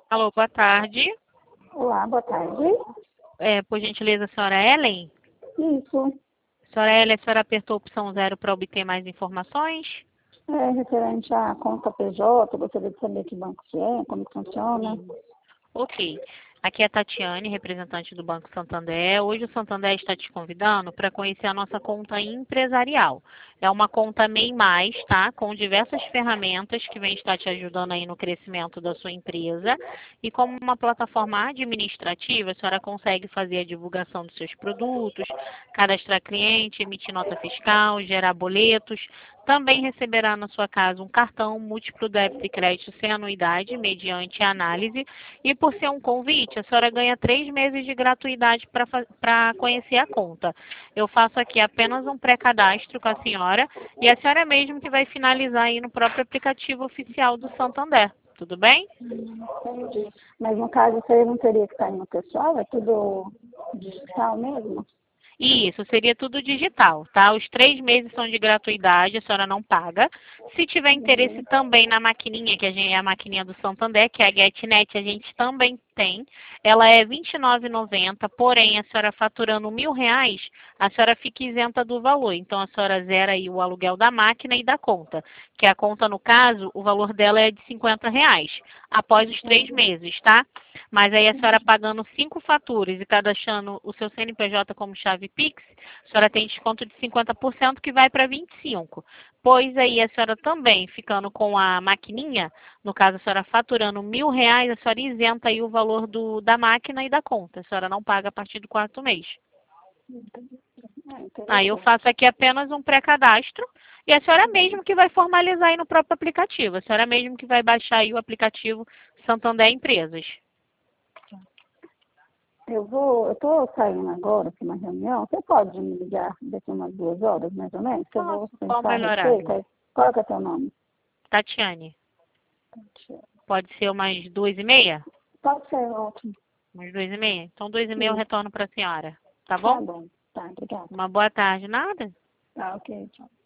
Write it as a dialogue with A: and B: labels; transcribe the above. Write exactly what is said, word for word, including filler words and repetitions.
A: Alô, boa tarde.
B: Olá, boa tarde.
A: É, por gentileza, a senhora Ellen?
B: Isso,
A: Senhora Ellen, a senhora apertou a opção zero para obter mais informações?
B: é referente à conta P J, gostaria de saber que banco que é, como que funciona.
A: Sim. Ok. Aqui é a Tatiane, representante do Banco Santander. Hoje o Santander está te convidando para conhecer a nossa conta empresarial. É uma conta MEI mais, tá? Com diversas ferramentas que vem estar te ajudando aí no crescimento da sua empresa. E como uma plataforma administrativa, a senhora consegue fazer a divulgação dos seus produtos, cadastrar cliente, emitir nota fiscal, gerar boletos. Também receberá na sua casa um cartão múltiplo débito e crédito sem anuidade, mediante análise. E por ser um convite, a senhora ganha três meses de gratuidade para conhecer a conta. Eu faço aqui apenas um pré-cadastro com a senhora e a senhora mesmo que vai finalizar aí no próprio aplicativo oficial do Santander. Tudo bem?
B: Entendi. Mas no caso, isso aí não teria que estar no pessoal? É tudo digital mesmo?
A: Isso, seria tudo digital, tá? Os três meses são de gratuidade, a senhora não paga. Se tiver interesse
B: Uhum.
A: também na maquininha, que a gente é a maquininha do Santander, que é a GetNet, a gente também tem. Ela é vinte e nove reais e noventa centavos, porém, a senhora faturando mil reais, a senhora fica isenta do valor. Então, a senhora zera aí o aluguel da máquina e da conta. Que a conta, no caso, o valor dela é de cinquenta reais, após os três meses, tá? Mas aí a senhora pagando cinco faturas e cadastrando o seu C N P J como chave Pix, a senhora tem desconto de cinquenta por cento que vai para vinte e cinco por cento. Pois aí a senhora também ficando com a maquininha, no caso a senhora faturando mil reais, a senhora isenta aí o valor do, da máquina e da conta. A senhora não paga a partir do quarto mês.
B: Ah,
A: Aí eu
B: interessante.
A: faço aqui apenas um pré-cadastro e a senhora mesmo que vai formalizar aí no próprio aplicativo. A senhora mesmo que vai baixar aí o aplicativo Santander Empresas.
B: Eu vou, eu estou saindo agora para uma reunião. Você pode me ligar daqui umas duas horas, mais ou menos? Que eu vou
A: Posso? Qual o
B: pensar a
A: melhor
B: respeito.
A: horário?
B: Aí, qual que é o teu nome?
A: Tatiane. Pode ser umas duas e meia?
B: Pode ser, ótimo.
A: Umas duas e meia? Então, duas e meia eu
B: Isso.
A: retorno para a senhora. Tá
B: Tá
A: bom?
B: bom. Tá, obrigada.
A: Uma boa tarde. Nada?
B: Tá, ok, tchau.